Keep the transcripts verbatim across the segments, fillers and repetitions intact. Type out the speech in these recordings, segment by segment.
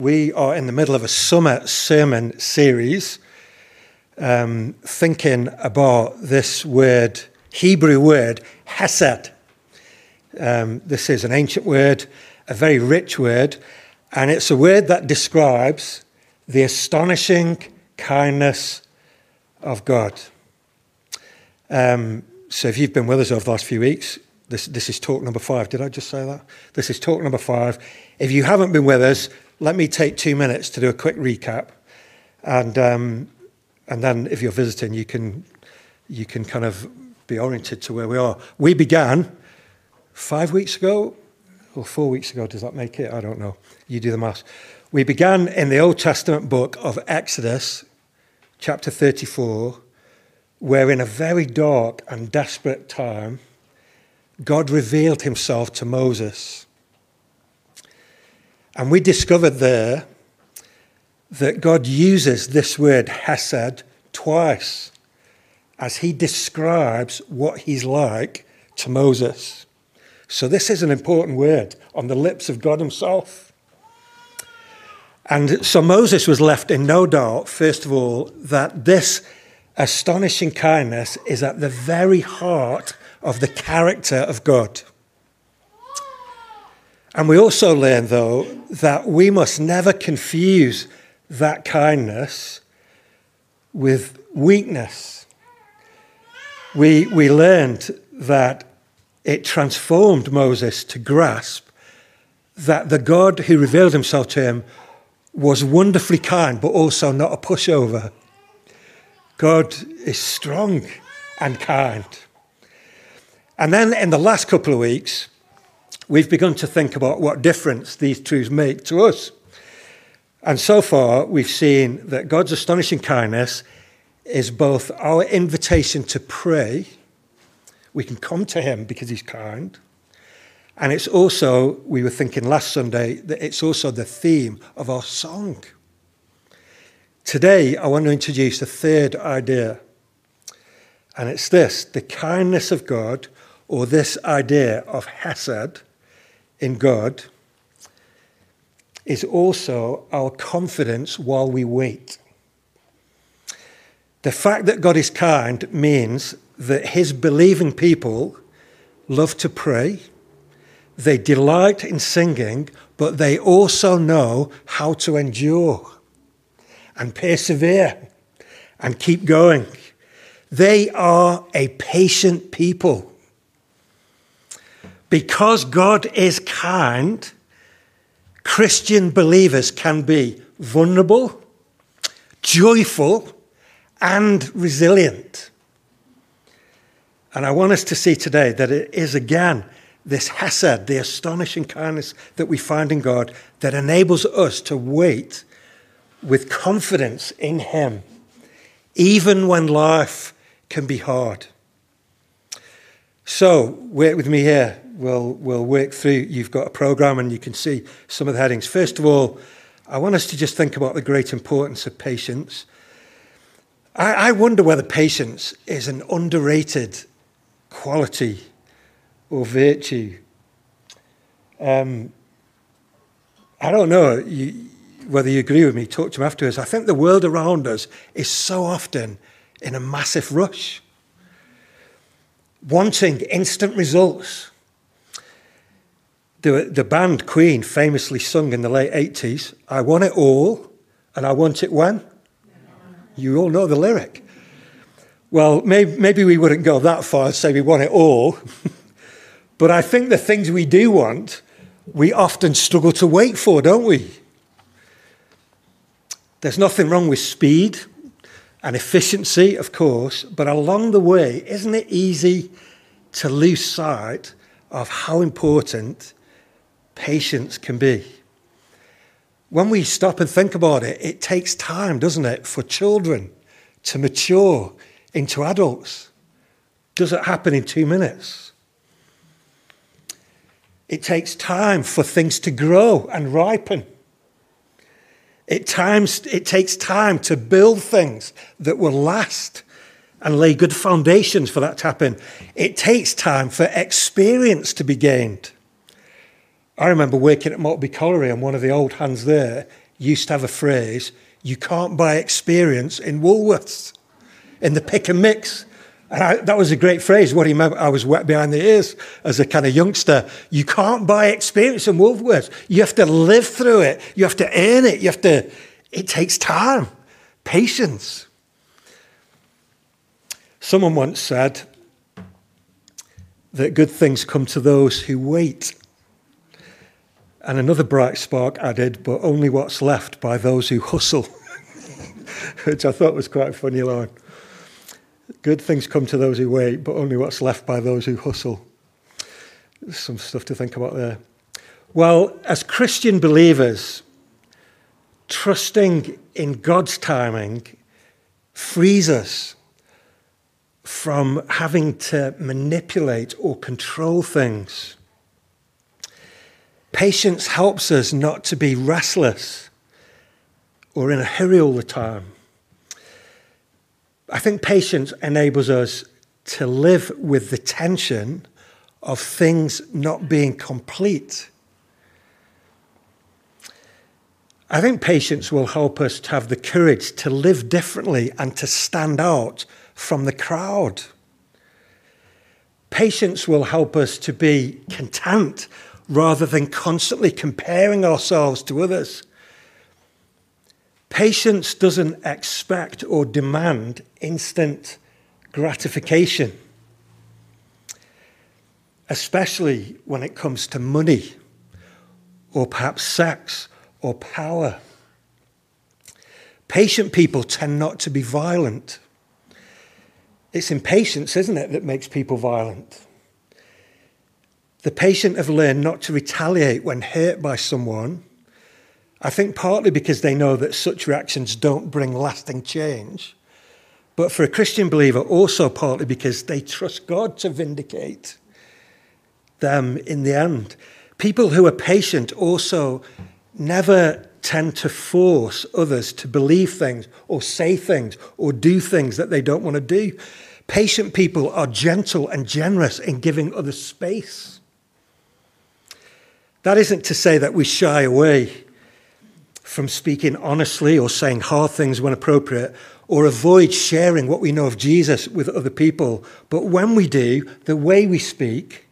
We are in the middle of a summer sermon series, um, thinking about this word, Hebrew word, hesed. Um, this is an ancient word, a very rich word, and it's a word that describes the astonishing kindness of God. Um, so if you've been with us over the last few weeks, this, this is talk number five. Did I just say that? This is talk number five. If you haven't been with us, let me take two minutes to do a quick recap. And um, and then if you're visiting, you can you can kind of be oriented to where we are. We began five weeks ago, or four weeks ago. Does that make it? I don't know. You do the maths. We began in the Old Testament book of Exodus, chapter thirty-four, where in a very dark and desperate time, God revealed himself to Moses. And we discovered there that God uses this word hesed twice as he describes what he's like to Moses. So this is an important word on the lips of God himself. And so Moses was left in no doubt, first of all, that this astonishing kindness is at the very heart of the character of God. And we also learn, though, that we must never confuse that kindness with weakness. We, we learned that it transformed Moses to grasp that the God who revealed himself to him was wonderfully kind, but also not a pushover. God is strong and kind. And then in the last couple of weeks, we've begun to think about what difference these truths make to us. And so far, we've seen that God's astonishing kindness is both our invitation to pray. We can come to him because he's kind. And it's also, we were thinking last Sunday, that it's also the theme of our song. Today, I want to introduce a third idea. And it's this: the kindness of God, or this idea of hesed in God, is also our confidence while we wait. The fact that God is kind means that his believing people love to pray, they delight in singing, but they also know how to endure and persevere and keep going. They are a patient people. Because God is kind, Christian believers can be vulnerable, joyful, and resilient. And I want us to see today that it is, again, this hesed, the astonishing kindness that we find in God, that enables us to wait with confidence in him, even when life can be hard. So, work with me here. We'll, we'll work through. You've got a program and you can see some of the headings. First of all, I want us to just think about the great importance of patience. I, I wonder whether patience is an underrated quality or virtue. Um, I don't know you, whether you agree with me. Talk to me afterwards. I think the world around us is so often in a massive rush, wanting instant results. The, the band Queen famously sung in the late eighties, I want it all, and I want it when? You all know the lyric. Well, maybe, maybe we wouldn't go that far and say we want it all, but I think the things we do want, we often struggle to wait for, don't we? There's nothing wrong with speed and efficiency, of course, but along the way, isn't it easy to lose sight of how important patience can be? When we stop and think about it, it takes time, doesn't it, for children to mature into adults. Doesn't happen in two minutes. It takes time for things to grow and ripen. It, times, it takes time to build things that will last and lay good foundations for that to happen. It takes time for experience to be gained. I remember working at Maltby Colliery, and one of the old hands there used to have a phrase, you can't buy experience in Woolworths, in the pick and mix. And I, that was a great phrase. What he meant, I was wet behind the ears as a kind of youngster. You can't buy experience in Woolworths. You have to live through it. You have to earn it. You have to, it takes time, patience. Someone once said that good things come to those who wait. And another bright spark added, but only what's left by those who hustle, which I thought was quite a funny line. Good things come to those who wait, but only what's left by those who hustle. There's some stuff to think about there. Well, as Christian believers, trusting in God's timing frees us from having to manipulate or control things. Patience helps us not to be restless or in a hurry all the time. I think patience enables us to live with the tension of things not being complete. I think patience will help us to have the courage to live differently and to stand out from the crowd. Patience will help us to be content rather than constantly comparing ourselves to others. Patience doesn't expect or demand instant gratification, especially when it comes to money or perhaps sex or power. Patient people tend not to be violent. It's impatience, isn't it, that makes people violent? The patient have learned not to retaliate when hurt by someone, I think partly because they know that such reactions don't bring lasting change, but for a Christian believer also partly because they trust God to vindicate them in the end. People who are patient also never tend to force others to believe things or say things or do things that they don't want to do. Patient people are gentle and generous in giving others space. That isn't to say that we shy away from speaking honestly or saying hard things when appropriate, or avoid sharing what we know of Jesus with other people. But when we do, the way we speak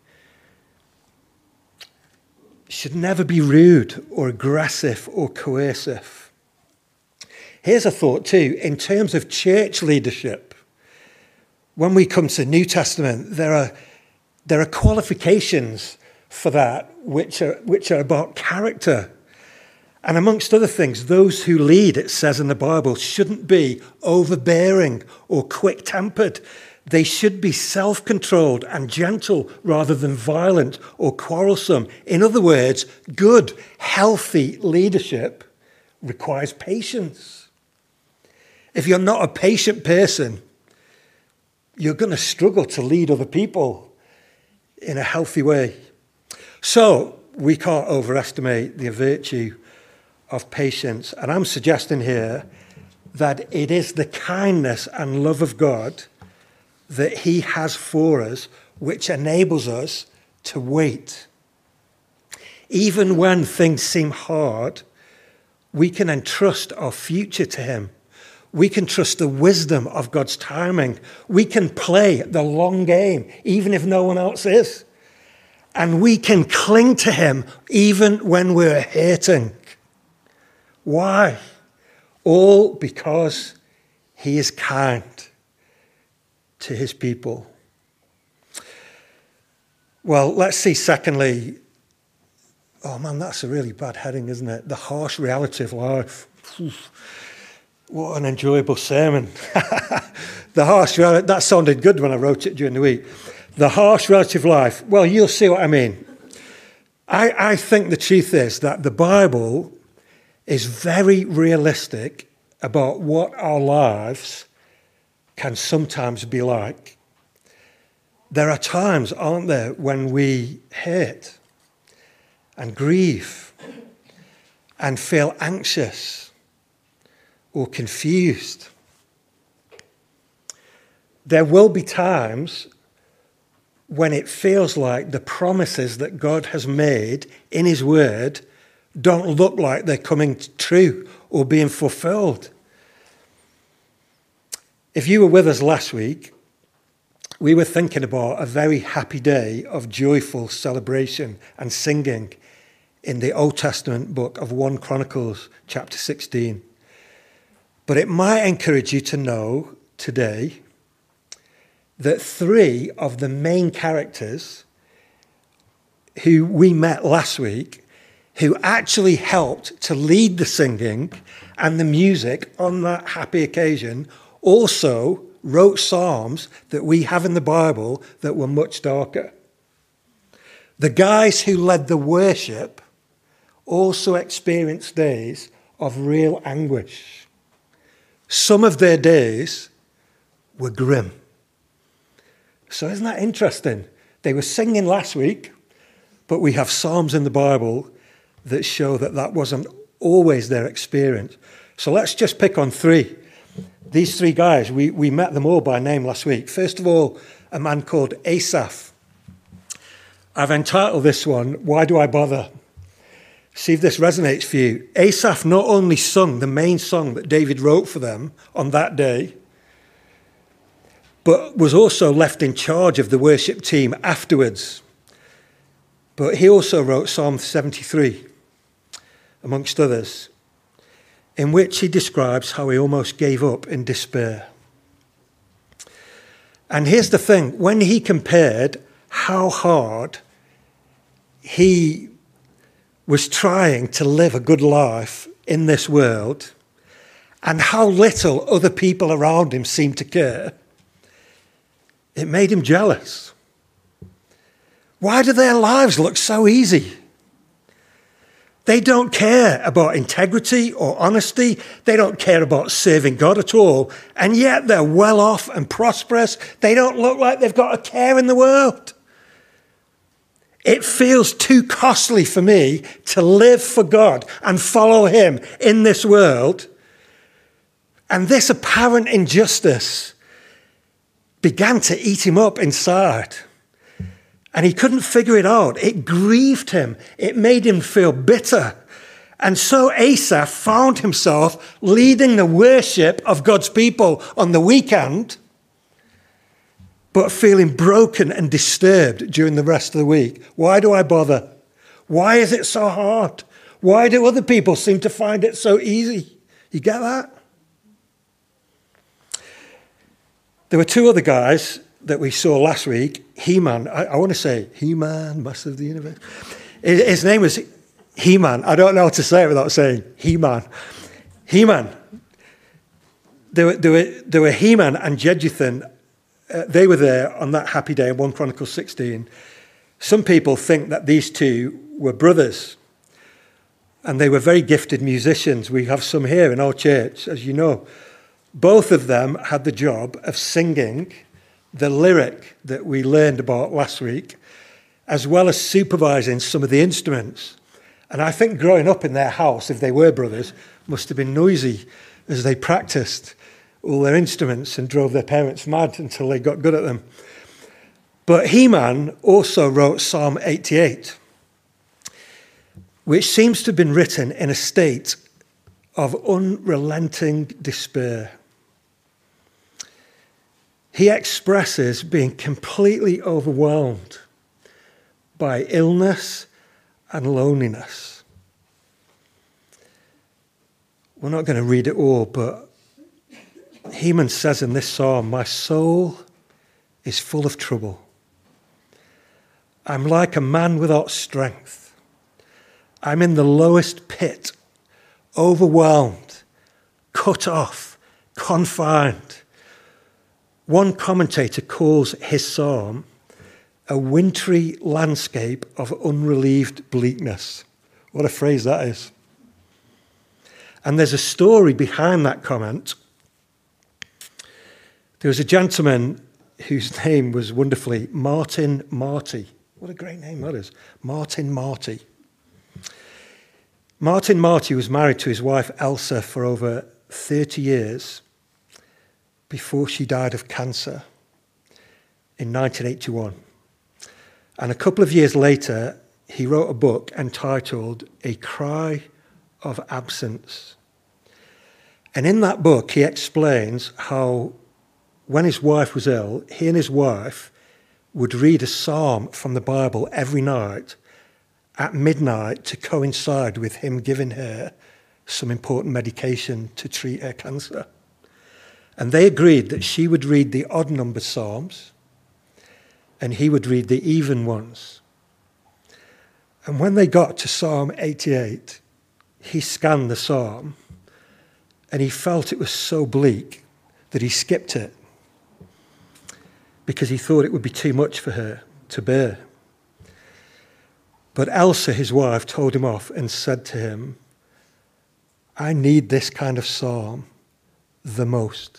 should never be rude or aggressive or coercive. Here's a thought too, in terms of church leadership. When we come to the New Testament, there are, there are qualifications for that which are, which are about character. And amongst other things, those who lead, it says in the Bible, shouldn't be overbearing or quick-tempered. They should be self-controlled and gentle rather than violent or quarrelsome. In other words, good, healthy leadership requires patience. If you're not a patient person, you're going to struggle to lead other people in a healthy way. So we can't overestimate the virtue of patience. And I'm suggesting here that it is the kindness and love of God that he has for us which enables us to wait. Even when things seem hard, we can entrust our future to him. We can trust the wisdom of God's timing. We can play the long game, even if no one else is. And we can cling to him even when we're hurting. Why? All because he is kind to his people. Well, let's see secondly, oh man, that's a really bad heading, isn't it? The harsh reality of life. What an enjoyable sermon. The harsh reality, that sounded good when I wrote it during the week. The harsh reality of life. Well, you'll see what I mean. I, I think the truth is that the Bible is very realistic about what our lives can sometimes be like. There are times, aren't there, when we hurt and grieve and feel anxious or confused. There will be times when it feels like the promises that God has made in his word don't look like they're coming true or being fulfilled. If you were with us last week, we were thinking about a very happy day of joyful celebration and singing in the Old Testament book of First Chronicles chapter sixteen. But it might encourage you to know today that three of the main characters who we met last week, who actually helped to lead the singing and the music on that happy occasion, also wrote psalms that we have in the Bible that were much darker. The guys who led the worship also experienced days of real anguish. Some of their days were grim. So isn't that interesting? They were singing last week, but we have psalms in the Bible that show that that wasn't always their experience. So let's just pick on three. These three guys, we, we met them all by name last week. First of all, a man called Asaph. I've entitled this one, Why Do I Bother? See if this resonates for you. Asaph not only sung the main song that David wrote for them on that day, but was also left in charge of the worship team afterwards. But he also wrote Psalm seventy-three, amongst others, in which he describes how he almost gave up in despair. And here's the thing, when he compared how hard he was trying to live a good life in this world and how little other people around him seemed to care, it made him jealous. Why do their lives look so easy? They don't care about integrity or honesty. They don't care about serving God at all. And yet they're well off and prosperous. They don't look like they've got a care in the world. It feels too costly for me to live for God and follow him in this world. And this apparent injustice began to eat him up inside. And he couldn't figure it out. It grieved him. It made him feel bitter. And so Asaph found himself leading the worship of God's people on the weekend, but feeling broken and disturbed during the rest of the week. Why do I bother? Why is it so hard? Why do other people seem to find it so easy? You get that? There were two other guys that we saw last week. He-Man, I, I want to say He-Man, master of the universe. His, his name was He-Man. I don't know how to say it without saying He-Man. He-Man. There were, there were, there were He-Man and Jeduthun. Uh, they were there on that happy day in First Chronicles sixteen. Some people think that these two were brothers, and they were very gifted musicians. We have some here in our church, as you know. Both of them had the job of singing the lyric that we learned about last week, as well as supervising some of the instruments. And I think growing up in their house, if they were brothers, must have been noisy as they practiced all their instruments and drove their parents mad until they got good at them. But He-Man also wrote Psalm eighty-eight, which seems to have been written in a state of unrelenting despair. He expresses being completely overwhelmed by illness and loneliness. We're not going to read it all, but He-Man says in this psalm, "My soul is full of trouble. I'm like a man without strength. I'm in the lowest pit, overwhelmed, cut off, confined." One commentator calls his psalm a wintry landscape of unrelieved bleakness. What a phrase that is. And there's a story behind that comment. There was a gentleman whose name was wonderfully Martin Marty. What a great name that is. Martin Marty. Martin Marty was married to his wife Elsa for over thirty years before she died of cancer in nineteen eighty-one. And a couple of years later, he wrote a book entitled A Cry of Absence. And in that book, he explains how when his wife was ill, he and his wife would read a psalm from the Bible every night at midnight to coincide with him giving her some important medication to treat her cancer. And they agreed that she would read the odd number psalms and he would read the even ones. And when they got to Psalm eighty-eight, he scanned the psalm and he felt it was so bleak that he skipped it because he thought it would be too much for her to bear. But Elsa, his wife, told him off and said to him, I need this kind of psalm the most.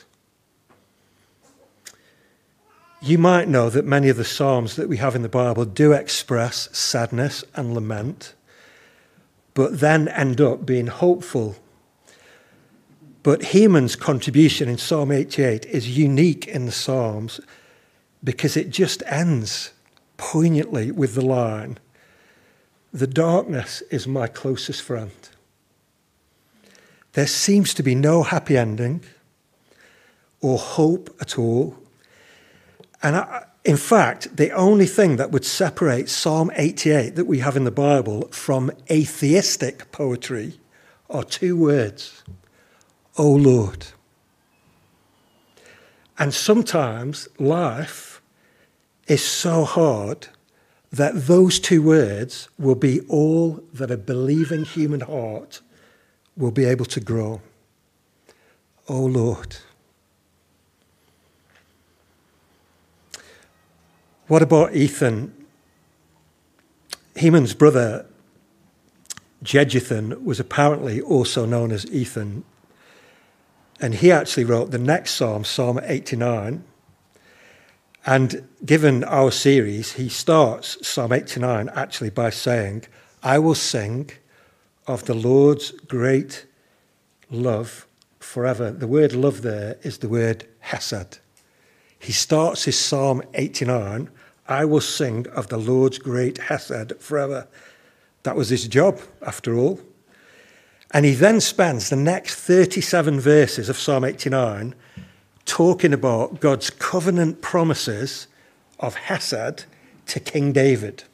You might know that many of the psalms that we have in the Bible do express sadness and lament, but then end up being hopeful. But Heman's contribution in Psalm eighty-eight is unique in the Psalms because it just ends poignantly with the line, the darkness is my closest friend. There seems to be no happy ending or hope at all. And I, in fact, the only thing that would separate Psalm eighty-eight that we have in the Bible from atheistic poetry are two words, O Lord. And sometimes life is so hard that those two words will be all that a believing human heart will be able to grow. O Lord. What about Ethan? Heman's brother, Jeduthun, was apparently also known as Ethan. And he actually wrote the next psalm, Psalm eighty-nine. And given our series, he starts Psalm eighty-nine actually by saying, I will sing of the Lord's great love forever. The word love there is the word hesed. He starts his Psalm eighty-nine, I will sing of the Lord's great hesed forever. That was his job, after all. And he then spends the next thirty-seven verses of Psalm eighty-nine talking about God's covenant promises of hesed to King David.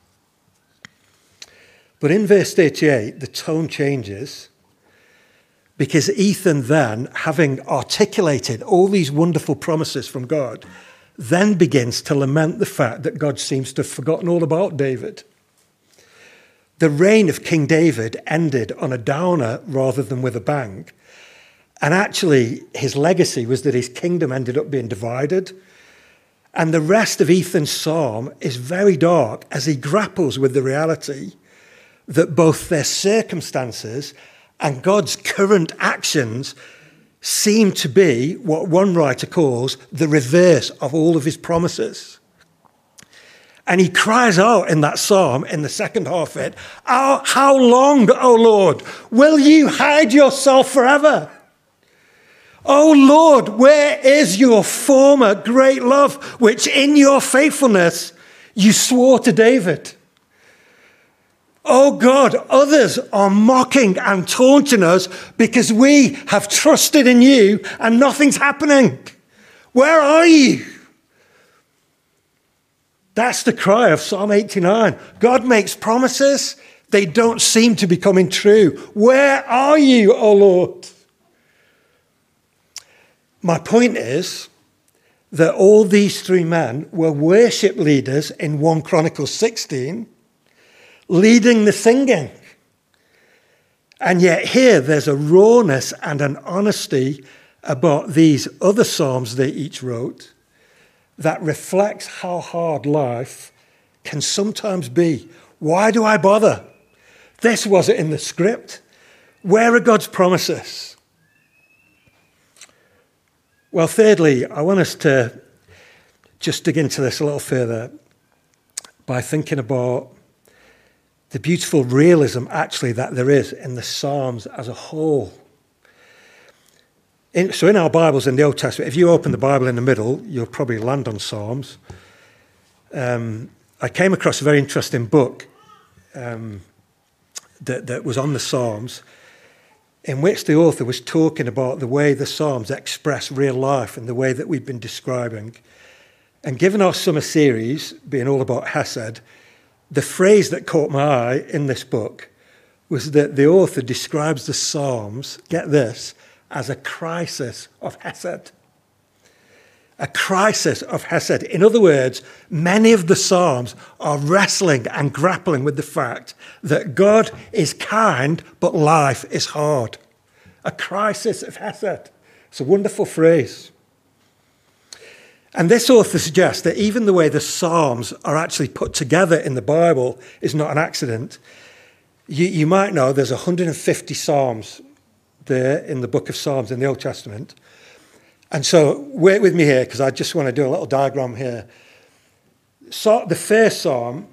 But in verse thirty-eight, the tone changes because Ethan then, having articulated all these wonderful promises from God, then begins to lament the fact that God seems to have forgotten all about David. The reign of King David ended on a downer rather than with a bang. And actually, his legacy was that his kingdom ended up being divided. And the rest of Ethan's psalm is very dark as he grapples with the reality that both their circumstances and God's current actions seem to be what one writer calls the reverse of all of his promises. And he cries out in that psalm, in the second half of it, oh, how long, O Lord, will you hide yourself forever? O Lord, where is your former great love, which in your faithfulness you swore to David? Oh God, others are mocking and taunting us because we have trusted in you and nothing's happening. Where are you? That's the cry of Psalm eighty-nine. God makes promises. They don't seem to be coming true. Where are you, O Lord? My point is that all these three men were worship leaders in First Chronicles sixteen, leading the singing. And yet here there's a rawness and an honesty about these other psalms they each wrote that reflects how hard life can sometimes be. Why do I bother? This wasn't in the script. Where are God's promises? Well, thirdly, I want us to just dig into this a little further by thinking about the beautiful realism, actually, that there is in the Psalms as a whole. In, so in our Bibles in the Old Testament, if you open the Bible in the middle, you'll probably land on Psalms. Um, I came across a very interesting book um, that, that was on the Psalms, in which the author was talking about the way the Psalms express real life and the way that we've been describing. And given our summer series being all about Hesed, the phrase that caught my eye in this book was that the author describes the Psalms, get this, as a crisis of Hesed. A crisis of Hesed. In other words, many of the Psalms are wrestling and grappling with the fact that God is kind, but life is hard. A crisis of Hesed. It's a wonderful phrase. And this author suggests that even the way the Psalms are actually put together in the Bible is not an accident. You, you might know there's one hundred fifty Psalms there in the book of Psalms in the Old Testament. And so wait with me here, because I just want to do a little diagram here. So the first Psalm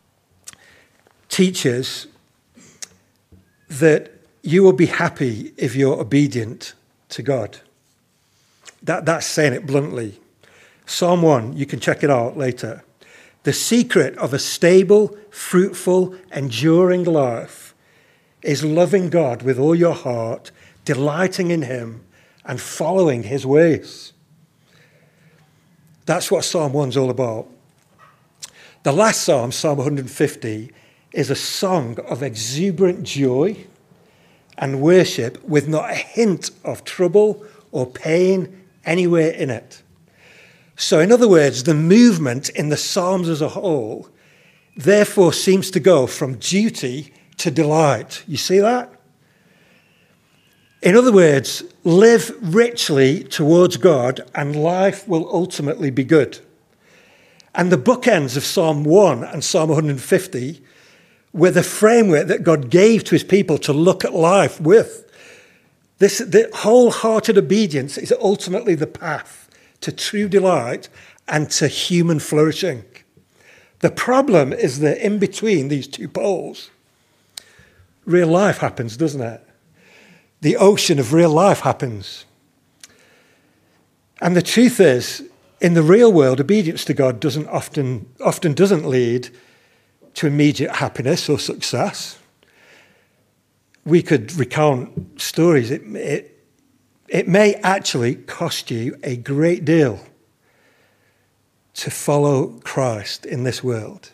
teaches that you will be happy if you're obedient to God. That, that's saying it bluntly. Psalm one, you can check it out later. The secret of a stable, fruitful, enduring life is loving God with all your heart, delighting in him, and following his ways. That's what Psalm one's all about. The last Psalm, Psalm one hundred fifty, is a song of exuberant joy and worship with not a hint of trouble or pain anywhere in it. So in other words, the movement in the Psalms as a whole therefore seems to go from duty to delight. You see that? In other words, live richly towards God and life will ultimately be good. And the bookends of Psalm one and Psalm one hundred fifty were the framework that God gave to his people to look at life with. This, the wholehearted obedience is ultimately the path to true delight and to human flourishing. The problem is that in between these two poles, real life happens, doesn't it? The ocean of real life happens. And the truth is, in the real world, obedience to God doesn't often, often doesn't lead to immediate happiness or success. We could recount stories. It, it, it may actually cost you a great deal to follow Christ in this world.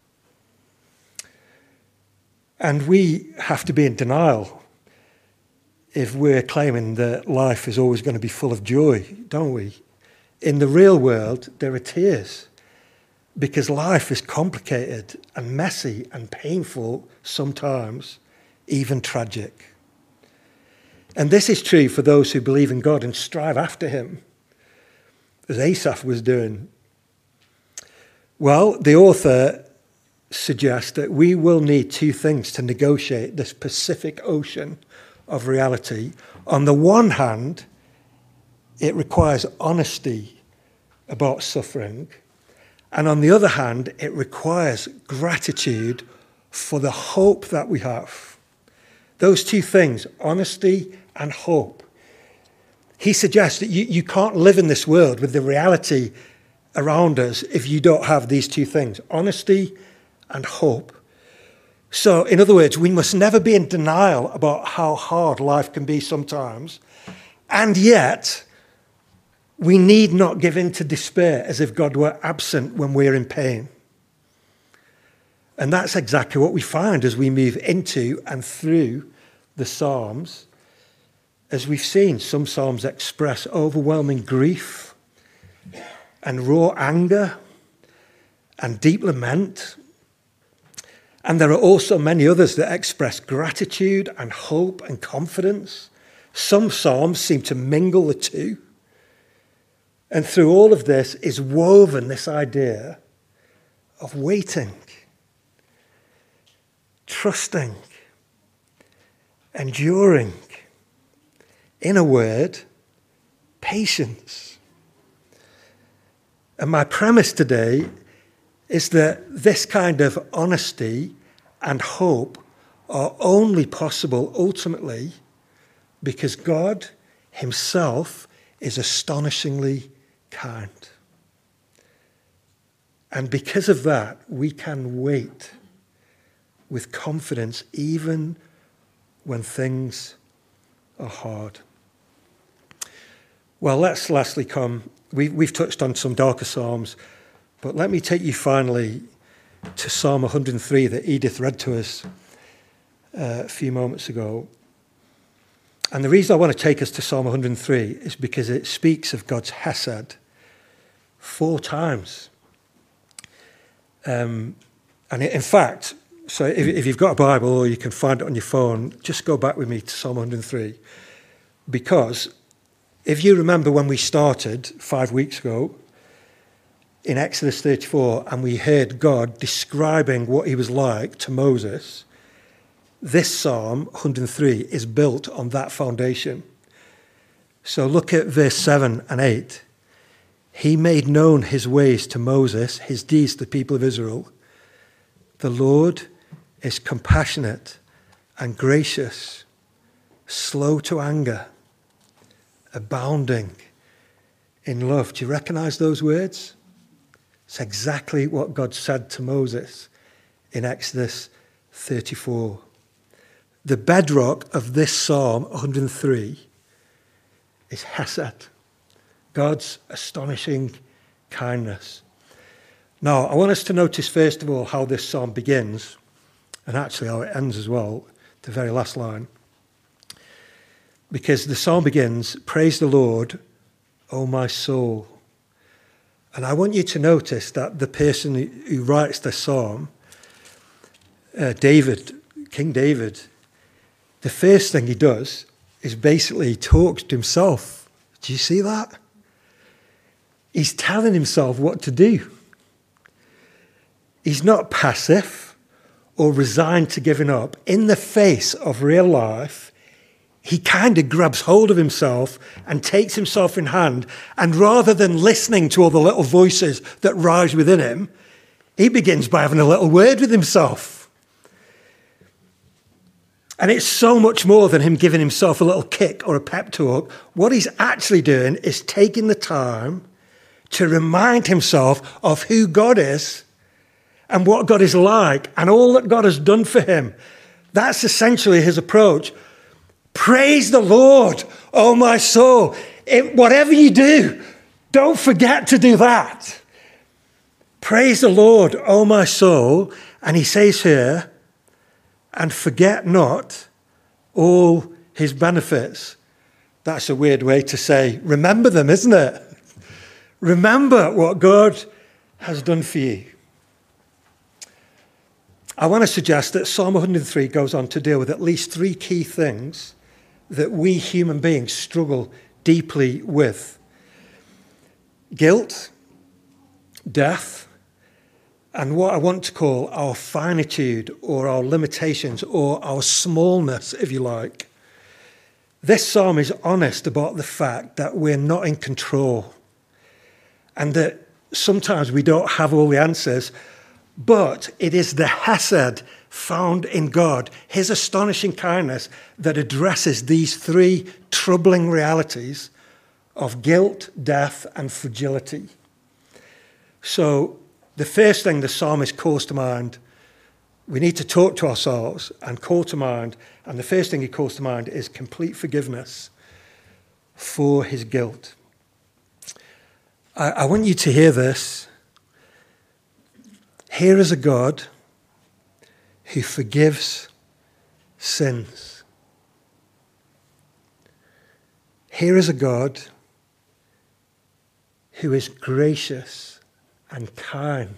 And we have to be in denial if we're claiming that life is always going to be full of joy, don't we? In the real world, there are tears because life is complicated and messy and painful, sometimes even tragic. And this is true for those who believe in God and strive after him, as Asaph was doing. Well, the author suggests that we will need two things to negotiate this Pacific Ocean of reality. On the one hand, it requires honesty about suffering. And on the other hand, it requires gratitude for the hope that we have. Those two things, honesty and hope. He suggests that you, you can't live in this world with the reality around us if you don't have these two things, honesty and hope. So, in other words, we must never be in denial about how hard life can be sometimes. And yet, we need not give in to despair as if God were absent when we're in pain. And that's exactly what we find as we move into and through the Psalms. As we've seen, some Psalms express overwhelming grief and raw anger and deep lament. And there are also many others that express gratitude and hope and confidence. Some Psalms seem to mingle the two. And through all of this is woven this idea of waiting, trusting, enduring. In a word, patience. And my premise today is that this kind of honesty and hope are only possible ultimately because God himself is astonishingly kind. And because of that, we can wait with confidence even when things are hard. Well, let's lastly come. We, we've touched on some darker psalms, but let me take you finally to Psalm one hundred three that Edith read to us uh, a few moments ago. And the reason I want to take us to Psalm one hundred three is because it speaks of God's hesed four times. Um, and it, in fact, so if, if you've got a Bible or you can find it on your phone, just go back with me to Psalm one hundred three. Because if you remember when we started five weeks ago in Exodus thirty-four and we heard God describing what he was like to Moses, this Psalm one hundred three is built on that foundation. So look at verse seven and eight. He made known his ways to Moses, his deeds to the people of Israel. The Lord is compassionate and gracious, slow to anger, abounding in love. Do you recognize those words? It's exactly what God said to Moses in Exodus thirty-four. The bedrock of this Psalm one hundred three is hesed, God's astonishing kindness. Now, I want us to notice first of all how this psalm begins, and actually how it ends as well, the very last line. Because the psalm begins, praise the Lord, O my soul. And I want you to notice that the person who writes the psalm, uh, David, King David, the first thing he does is basically talks to himself. Do you see that? He's telling himself what to do. He's not passive or resigned to giving up. In the face of real life, he kind of grabs hold of himself and takes himself in hand. And rather than listening to all the little voices that rise within him, he begins by having a little word with himself. And it's so much more than him giving himself a little kick or a pep talk. What he's actually doing is taking the time to remind himself of who God is and what God is like and all that God has done for him. That's essentially his approach. Praise the Lord, oh my soul. It, whatever you do, don't forget to do that. Praise the Lord, oh my soul. And he says here, and forget not all his benefits. That's a weird way to say, remember them, isn't it? Remember what God has done for you. I want to suggest that Psalm one hundred three goes on to deal with at least three key things that we human beings struggle deeply with. Guilt, death, and what I want to call our finitude or our limitations or our smallness, if you like. This psalm is honest about the fact that we're not in control and that sometimes we don't have all the answers, but it is the hesed found in God, his astonishing kindness, that addresses these three troubling realities of guilt, death, and fragility. So the first thing the psalmist calls to mind, we need to talk to ourselves and call to mind, and the first thing he calls to mind is complete forgiveness for his guilt. I, I want you to hear this. Here is a God who forgives sins. Here is a God who is gracious and kind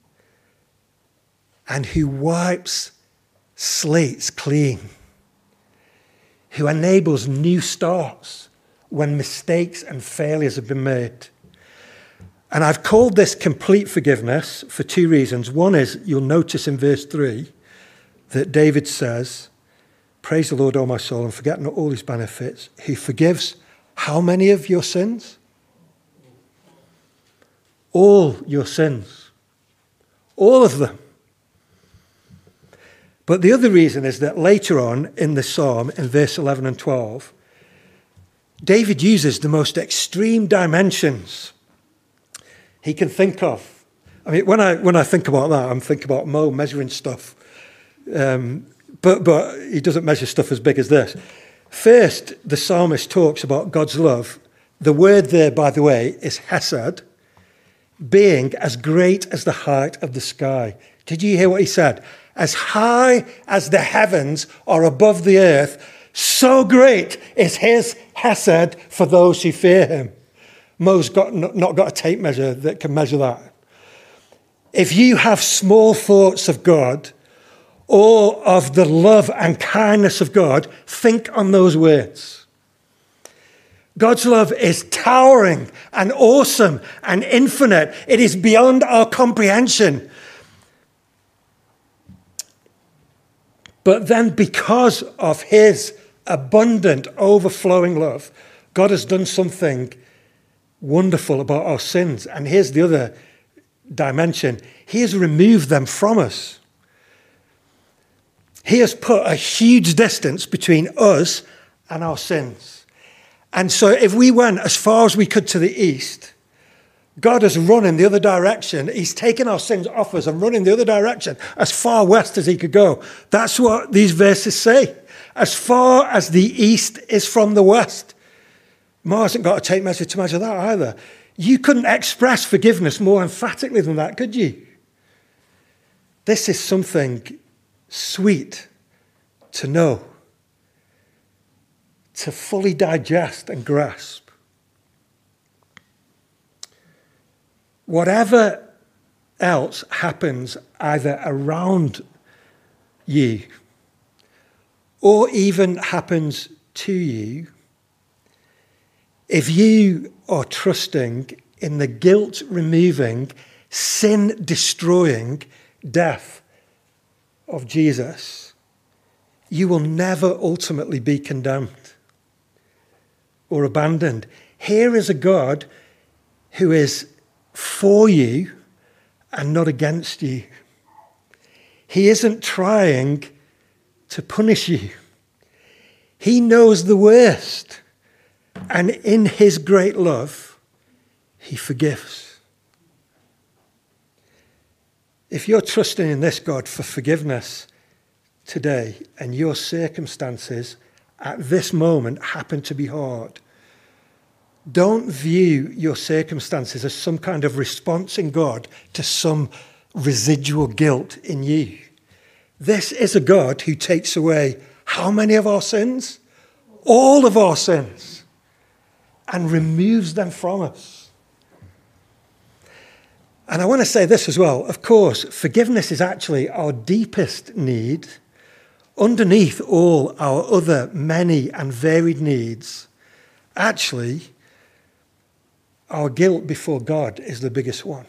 and who wipes slates clean, who enables new starts when mistakes and failures have been made. And I've called this complete forgiveness for two reasons. One is, you'll notice in verse three that David says, praise the Lord, O my soul, and forget not all his benefits, who forgives how many of your sins? All your sins. All of them. But the other reason is that later on in the psalm, in verse eleven and twelve, David uses the most extreme dimensions he can think of. I mean, when I when I think about that, I'm thinking about Mo measuring stuff Um, but, but he doesn't measure stuff as big as this. First, the psalmist talks about God's love. The word there, by the way, is hesed, being as great as the height of the sky. Did you hear what he said? As high as the heavens are above the earth, so great is his hesed for those who fear him. Mo's got, not got a tape measure that can measure that. If you have small thoughts of God or of the love and kindness of God, think on those words. God's love is towering and awesome and infinite. It is beyond our comprehension. But then because of his abundant, overflowing love, God has done something wonderful about our sins. And here's the other dimension. He has removed them from us. He has put a huge distance between us and our sins. And so if we went as far as we could to the east, God has run in the other direction. He's taken our sins off us and run in the other direction as far west as he could go. That's what these verses say. As far as the east is from the west. Mo hasn't got a tape measure to measure that either. You couldn't express forgiveness more emphatically than that, could you? This is something sweet to know, to fully digest and grasp. Whatever else happens either around you or even happens to you, if you are trusting in the guilt-removing, sin-destroying death of Jesus, you will never ultimately be condemned or abandoned. Here is a God who is for you and not against you. He isn't trying to punish you. He knows the worst. And in his great love, he forgives. If you're trusting in this God for forgiveness today and your circumstances at this moment happen to be hard, don't view your circumstances as some kind of response in God to some residual guilt in you. This is a God who takes away how many of our sins? All of our sins. And removes them from us. And I want to say this as well. Of course, forgiveness is actually our deepest need. Underneath all our other many and varied needs, actually, our guilt before God is the biggest one.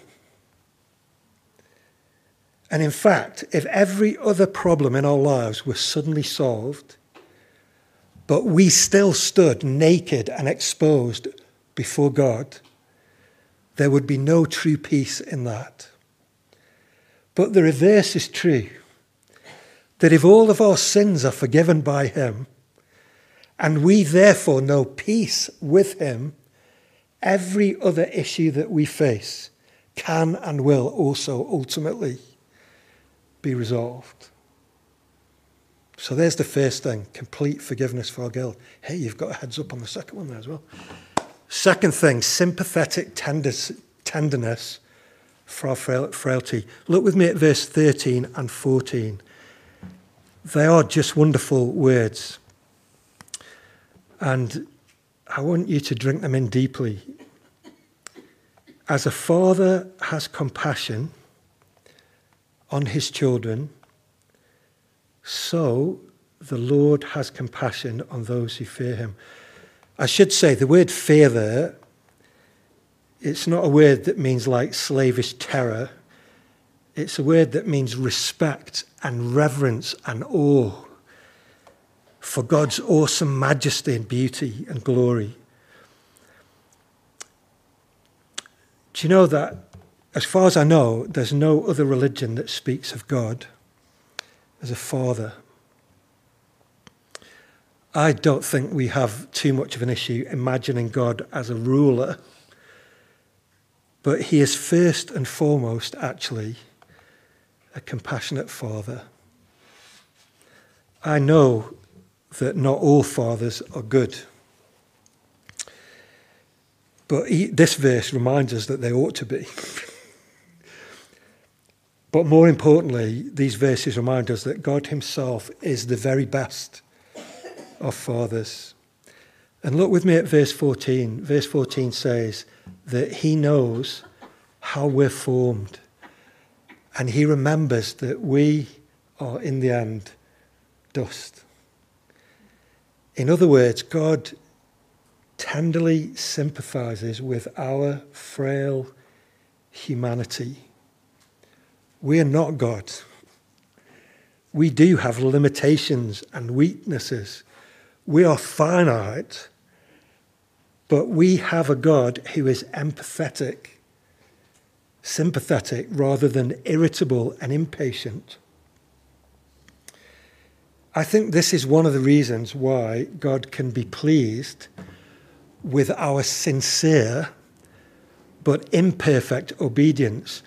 And in fact, if every other problem in our lives were suddenly solved, but we still stood naked and exposed before God, there would be no true peace in that. But the reverse is true. That if all of our sins are forgiven by him, and we therefore know peace with him, every other issue that we face can and will also ultimately be resolved. So there's the first thing, complete forgiveness for our guilt. Hey, you've got a heads up on the second one there as well. Second thing, sympathetic tenderness for our frailty. Look with me at verse thirteen and fourteen. They are just wonderful words. And I want you to drink them in deeply. As a father has compassion on his children, so the Lord has compassion on those who fear him. I should say the word fear there, it's not a word that means like slavish terror. It's a word that means respect and reverence and awe for God's awesome majesty and beauty and glory. Do you know that, as far as I know, there's no other religion that speaks of God as a father? I don't think we have too much of an issue imagining God as a ruler, but he is first and foremost actually a compassionate father. I know that not all fathers are good. But he, this verse reminds us that they ought to be. But more importantly, these verses remind us that God himself is the very best of fathers. And look with me at verse fourteen. Verse fourteen says that he knows how we're formed. And he remembers that we are, in the end, dust. In other words, God tenderly sympathizes with our frail humanity. We are not God. We do have limitations and weaknesses. We are finite, but we have a God who is empathetic, sympathetic rather than irritable and impatient. I think this is one of the reasons why God can be pleased with our sincere but imperfect obedience.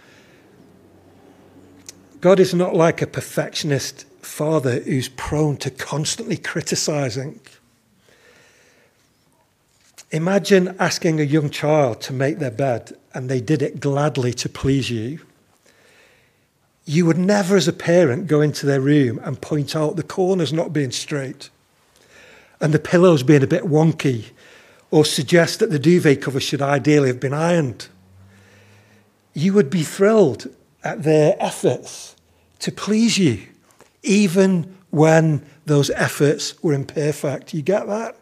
God is not like a perfectionist father who's prone to constantly criticizing. Imagine asking a young child to make their bed and they did it gladly to please you. You would never, as a parent, go into their room and point out the corners not being straight and the pillows being a bit wonky, or suggest that the duvet cover should ideally have been ironed. You would be thrilled at their efforts to please you, even when those efforts were imperfect. You get that?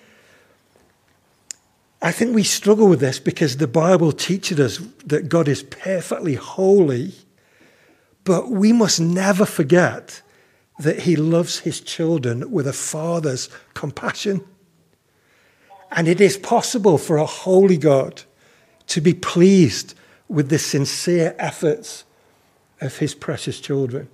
I think we struggle with this because the Bible teaches us that God is perfectly holy, but we must never forget that he loves his children with a father's compassion. And it is possible for a holy God to be pleased with the sincere efforts of his precious children.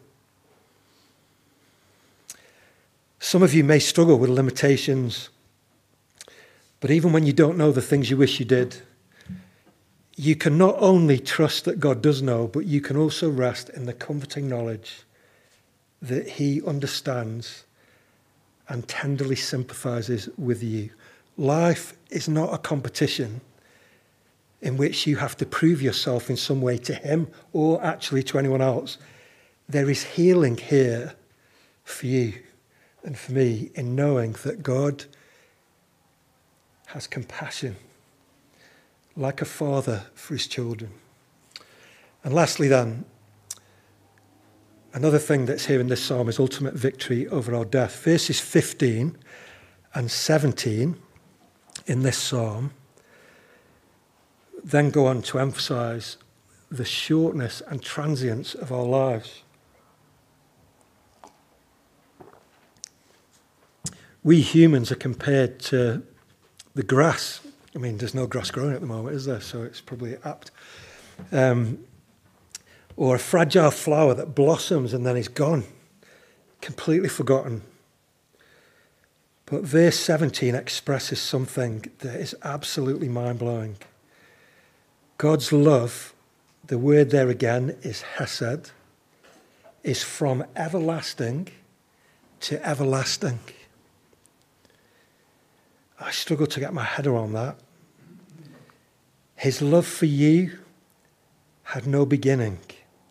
Some of you may struggle with limitations, but even when you don't know the things you wish you did, you can not only trust that God does know, but you can also rest in the comforting knowledge that he understands and tenderly sympathizes with you. Life is not a competition in which you have to prove yourself in some way to him or actually to anyone else. There is healing here for you and for me in knowing that God has compassion like a father for his children. And lastly then, another thing that's here in this psalm is ultimate victory over our death. Verses fifteen and seventeen in this psalm then go on to emphasize the shortness and transience of our lives. We humans are compared to the grass. I mean, there's no grass growing at the moment, is there? So it's probably apt. Um, or a fragile flower that blossoms and then is gone, completely forgotten. But verse seventeen expresses something that is absolutely mind-blowing. God's love, the word there again is hesed, is from everlasting to everlasting. I struggle to get my head around that. His love for you had no beginning.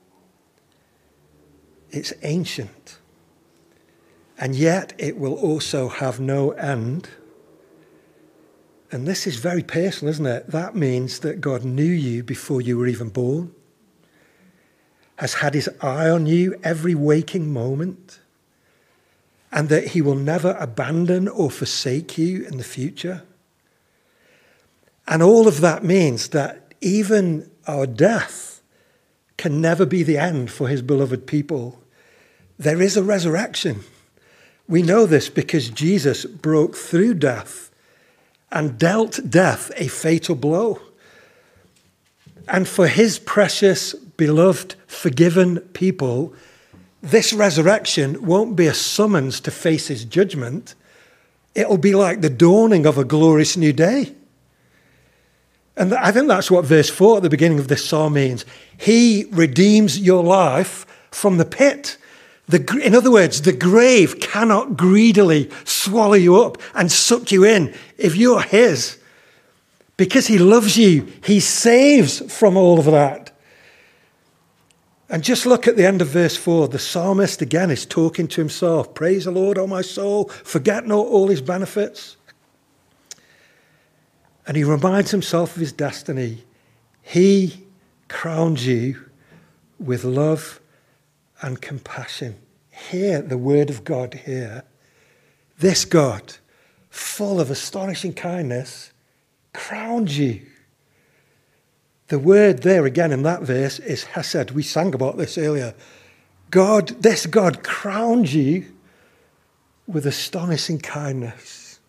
It's ancient. And yet it will also have no end. And this is very personal, isn't it? That means that God knew you before you were even born, has had his eye on you every waking moment, and that he will never abandon or forsake you in the future. And all of that means that even our death can never be the end for his beloved people. There is a resurrection. We know this because Jesus broke through death and dealt death a fatal blow. And for his precious, beloved, forgiven people, this resurrection won't be a summons to face his judgment. It'll be like the dawning of a glorious new day. And I think that's what verse four at the beginning of this psalm means. He redeems your life from the pit. The, in other words, the grave cannot greedily swallow you up and suck you in if you're his. Because he loves you, he saves from all of that. And just look at the end of verse four. The psalmist again is talking to himself. Praise the Lord, O my soul. Forget not all his benefits. And he reminds himself of his destiny. He crowned you with love and compassion. Hear the word of God here. This God, full of astonishing kindness, crowned you. The word there again in that verse is hesed. We sang about this earlier. God, this God crowned you with astonishing kindness.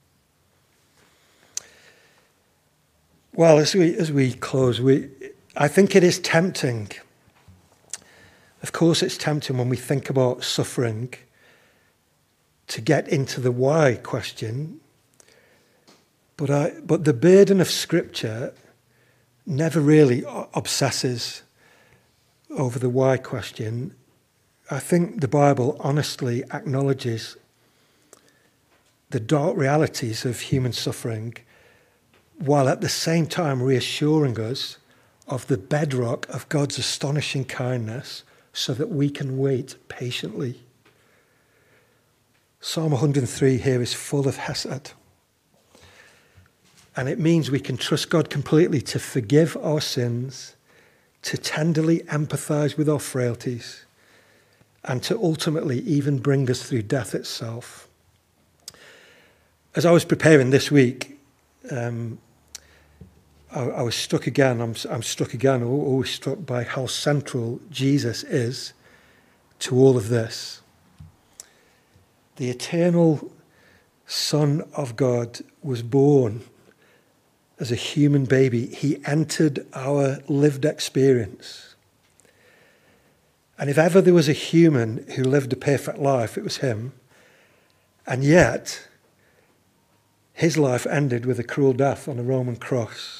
Well, as we as we close, we I think it is tempting. Of course, it's tempting when we think about suffering to get into the why question. But I, but the burden of Scripture never really obsesses over the why question. I think the Bible honestly acknowledges the dark realities of human suffering, while at the same time reassuring us of the bedrock of God's astonishing kindness so that we can wait patiently. Psalm one hundred three here is full of hesed. And it means we can trust God completely to forgive our sins, to tenderly empathize with our frailties, and to ultimately even bring us through death itself. As I was preparing this week, um, I, I was struck again, I'm, I'm struck again, always struck by how central Jesus is to all of this. The eternal Son of God was born as a human baby. He entered our lived experience. And if ever there was a human who lived a perfect life, it was him. And yet, his life ended with a cruel death on a Roman cross.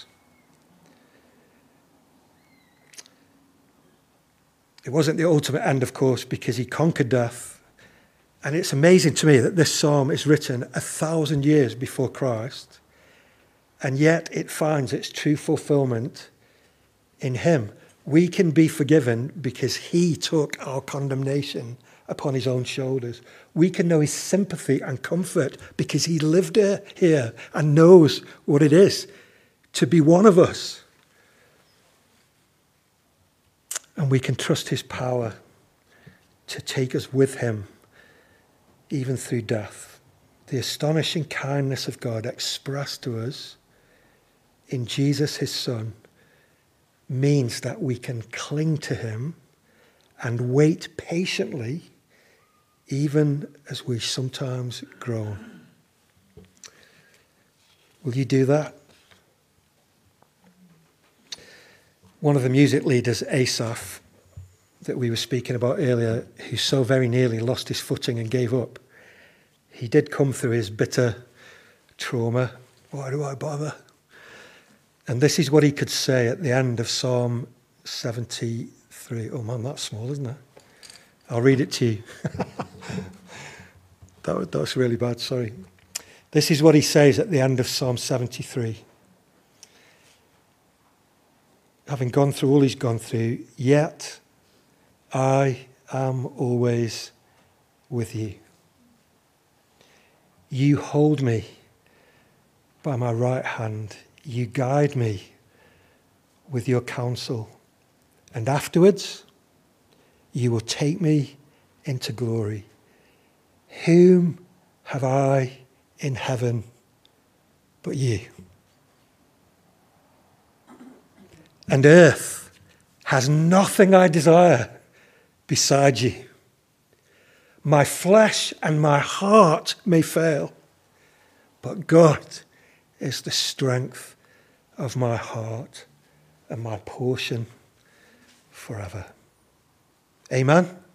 It wasn't the ultimate end, of course, because he conquered death. And it's amazing to me that this psalm is written a thousand years before Christ. And yet it finds its true fulfillment in him. We can be forgiven because he took our condemnation upon his own shoulders. We can know his sympathy and comfort because he lived here and knows what it is to be one of us. And we can trust his power to take us with him even through death. The astonishing kindness of God expressed to us in Jesus, his Son, means that we can cling to him and wait patiently, even as we sometimes groan. Will you do that? One of the music leaders, Asaph, that we were speaking about earlier, who so very nearly lost his footing and gave up, he did come through his bitter trauma. Why do I bother? And this is what he could say at the end of Psalm seventy-three. Oh man, that's small, isn't it? I'll read it to you. that, that was really bad, sorry. This is what he says at the end of Psalm seventy-three. Having gone through all he's gone through, yet I am always with you. You hold me by my right hand. You guide me with your counsel. And afterwards, you will take me into glory. Whom have I in heaven but you? And earth has nothing I desire beside you. My flesh and my heart may fail, but God is the strength of my heart and my portion forever. Amen.